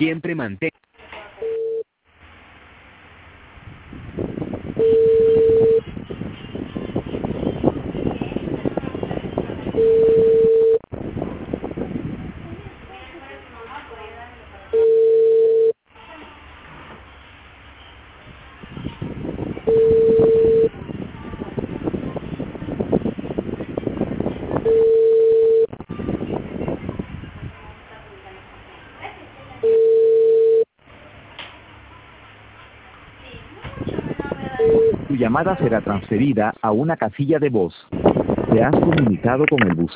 Siempre mantén. Tu llamada será transferida a una casilla de voz. Te has comunicado con el buzón.